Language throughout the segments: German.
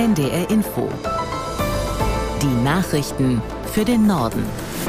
NDR Info. Die Nachrichten für den Norden.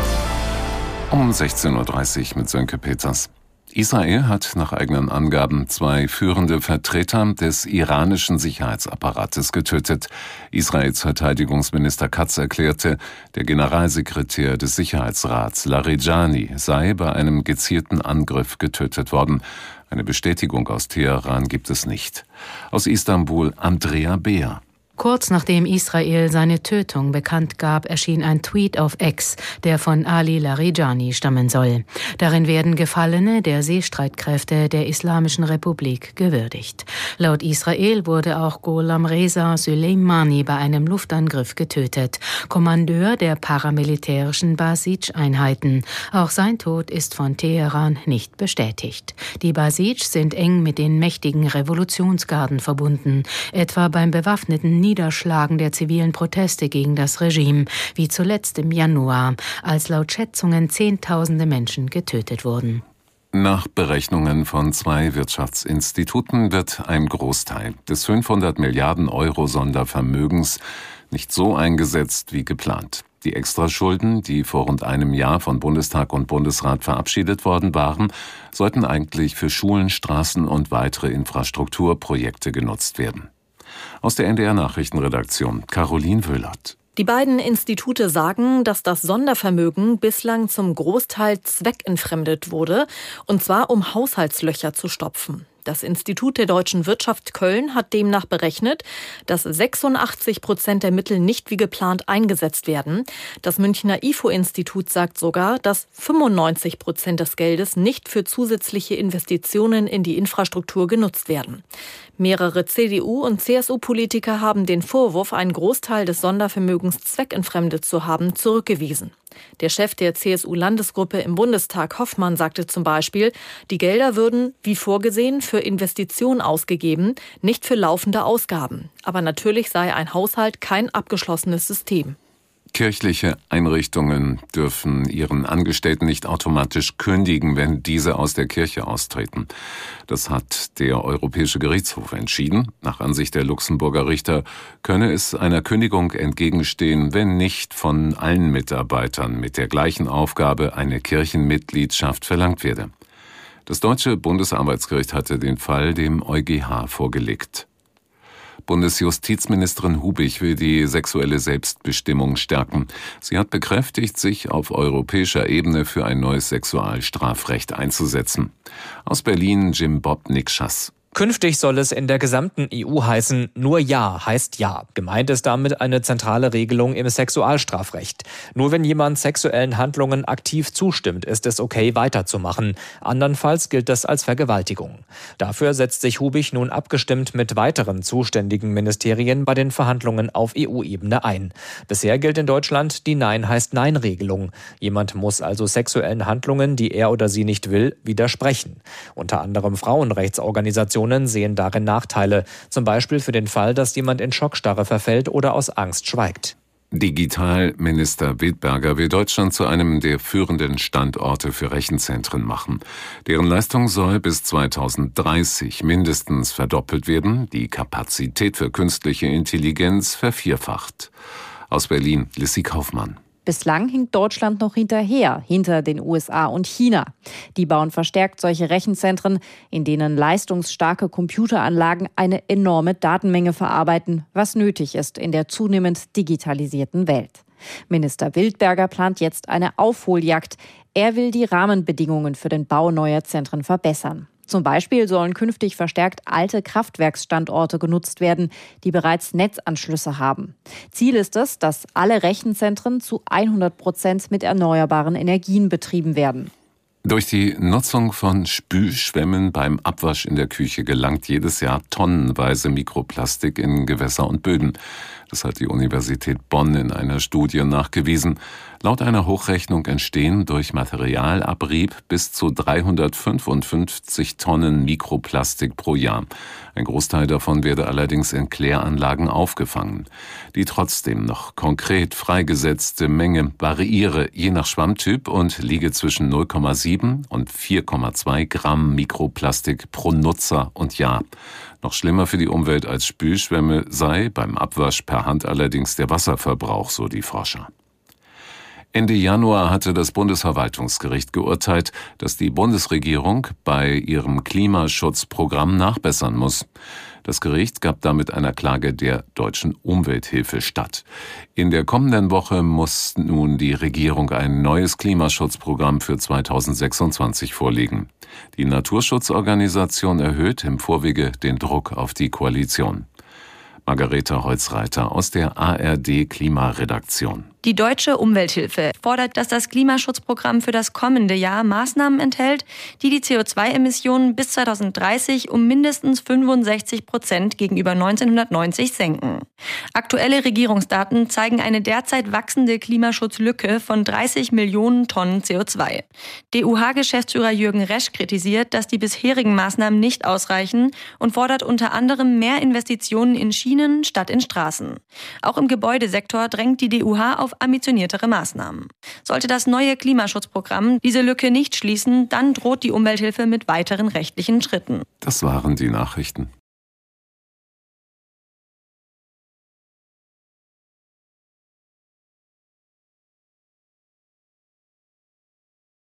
Um 16.30 Uhr mit Sönke Peters. Israel hat nach eigenen Angaben 2 führende Vertreter des iranischen Sicherheitsapparates getötet. Israels Verteidigungsminister Katz erklärte, der Generalsekretär des Sicherheitsrats Larijani sei bei einem gezielten Angriff getötet worden. Eine Bestätigung aus Teheran gibt es nicht. Aus Istanbul Andrea Beer. Kurz nachdem Israel seine Tötung bekannt gab, erschien ein Tweet auf X, der von Ali Larijani stammen soll. Darin werden Gefallene der Seestreitkräfte der Islamischen Republik gewürdigt. Laut Israel wurde auch Gholam Reza Soleimani bei einem Luftangriff getötet, Kommandeur der paramilitärischen Basij-Einheiten. Auch sein Tod ist von Teheran nicht bestätigt. Die Basij sind eng mit den mächtigen Revolutionsgarden verbunden, etwa beim bewaffneten Niederschlagen der zivilen Proteste gegen das Regime, wie zuletzt im Januar, als laut Schätzungen Zehntausende Menschen getötet wurden. Nach Berechnungen von 2 Wirtschaftsinstituten wird ein Großteil des 500 Milliarden Euro Sondervermögens nicht so eingesetzt wie geplant. Die Extraschulden, die vor rund einem Jahr von Bundestag und Bundesrat verabschiedet worden waren, sollten eigentlich für Schulen, Straßen und weitere Infrastrukturprojekte genutzt werden. Aus der NDR-Nachrichtenredaktion Caroline Wöhlert. Die beiden Institute sagen, dass das Sondervermögen bislang zum Großteil zweckentfremdet wurde, und zwar um Haushaltslöcher zu stopfen. Das Institut der deutschen Wirtschaft Köln hat demnach berechnet, dass 86% der Mittel nicht wie geplant eingesetzt werden. Das Münchner IFO-Institut sagt sogar, dass 95% des Geldes nicht für zusätzliche Investitionen in die Infrastruktur genutzt werden. Mehrere CDU- und CSU-Politiker haben den Vorwurf, einen Großteil des Sondervermögens zweckentfremdet zu haben, zurückgewiesen. Der Chef der CSU-Landesgruppe im Bundestag, Hoffmann, sagte zum Beispiel, die Gelder würden, wie vorgesehen, für Investitionen ausgegeben, nicht für laufende Ausgaben. Aber natürlich sei ein Haushalt kein abgeschlossenes System. Kirchliche Einrichtungen dürfen ihren Angestellten nicht automatisch kündigen, wenn diese aus der Kirche austreten. Das hat der Europäische Gerichtshof entschieden. Nach Ansicht der Luxemburger Richter könne es einer Kündigung entgegenstehen, wenn nicht von allen Mitarbeitern mit der gleichen Aufgabe eine Kirchenmitgliedschaft verlangt werde. Das deutsche Bundesarbeitsgericht hatte den Fall dem EuGH vorgelegt. Bundesjustizministerin Hubich will die sexuelle Selbstbestimmung stärken. Sie hat bekräftigt, sich auf europäischer Ebene für ein neues Sexualstrafrecht einzusetzen. Aus Berlin Jim Bob Nikschas. Künftig soll es in der gesamten EU heißen, nur Ja heißt Ja. Gemeint ist damit eine zentrale Regelung im Sexualstrafrecht. Nur wenn jemand sexuellen Handlungen aktiv zustimmt, ist es okay, weiterzumachen. Andernfalls gilt das als Vergewaltigung. Dafür setzt sich Hubich nun abgestimmt mit weiteren zuständigen Ministerien bei den Verhandlungen auf EU-Ebene ein. Bisher gilt in Deutschland die Nein heißt Nein-Regelung. Jemand muss also sexuellen Handlungen, die er oder sie nicht will, widersprechen. Unter anderem Frauenrechtsorganisationen sehen darin Nachteile, zum Beispiel für den Fall, dass jemand in Schockstarre verfällt oder aus Angst schweigt. Digitalminister Wildberger will Deutschland zu einem der führenden Standorte für Rechenzentren machen. Deren Leistung soll bis 2030 mindestens verdoppelt werden, die Kapazität für künstliche Intelligenz vervierfacht. Aus Berlin Lissy Kaufmann. Bislang hinkt Deutschland noch hinterher, hinter den USA und China. Die bauen verstärkt solche Rechenzentren, in denen leistungsstarke Computeranlagen eine enorme Datenmenge verarbeiten, was nötig ist in der zunehmend digitalisierten Welt. Minister Wildberger plant jetzt eine Aufholjagd. Er will die Rahmenbedingungen für den Bau neuer Zentren verbessern. Zum Beispiel sollen künftig verstärkt alte Kraftwerksstandorte genutzt werden, die bereits Netzanschlüsse haben. Ziel ist es, dass alle Rechenzentren zu 100% mit erneuerbaren Energien betrieben werden. Durch die Nutzung von Spülschwämmen beim Abwasch in der Küche gelangt jedes Jahr tonnenweise Mikroplastik in Gewässer und Böden. Das hat die Universität Bonn in einer Studie nachgewiesen. Laut einer Hochrechnung entstehen durch Materialabrieb bis zu 355 Tonnen Mikroplastik pro Jahr. Ein Großteil davon werde allerdings in Kläranlagen aufgefangen. Die trotzdem noch konkret freigesetzte Menge variiere je nach Schwammtyp und liege zwischen 0,7 und 4,2 Gramm Mikroplastik pro Nutzer und Jahr. Noch schlimmer für die Umwelt als Spülschwämme sei beim Abwasch per Hand allerdings der Wasserverbrauch, so die Forscher. Ende Januar hatte das Bundesverwaltungsgericht geurteilt, dass die Bundesregierung bei ihrem Klimaschutzprogramm nachbessern muss. Das Gericht gab damit einer Klage der Deutschen Umwelthilfe statt. In der kommenden Woche muss nun die Regierung ein neues Klimaschutzprogramm für 2026 vorlegen. Die Naturschutzorganisation erhöht im Vorwege den Druck auf die Koalition. Margareta Holzreiter aus der ARD Klimaredaktion. Die Deutsche Umwelthilfe fordert, dass das Klimaschutzprogramm für das kommende Jahr Maßnahmen enthält, die die CO2-Emissionen bis 2030 um mindestens 65% gegenüber 1990 senken. Aktuelle Regierungsdaten zeigen eine derzeit wachsende Klimaschutzlücke von 30 Millionen Tonnen CO2. DUH-Geschäftsführer Jürgen Resch kritisiert, dass die bisherigen Maßnahmen nicht ausreichen und fordert unter anderem mehr Investitionen in Schienen statt in Straßen. Auch im Gebäudesektor drängt die DUH auf ambitioniertere Maßnahmen. Sollte das neue Klimaschutzprogramm diese Lücke nicht schließen, dann droht die Umwelthilfe mit weiteren rechtlichen Schritten. Das waren die Nachrichten.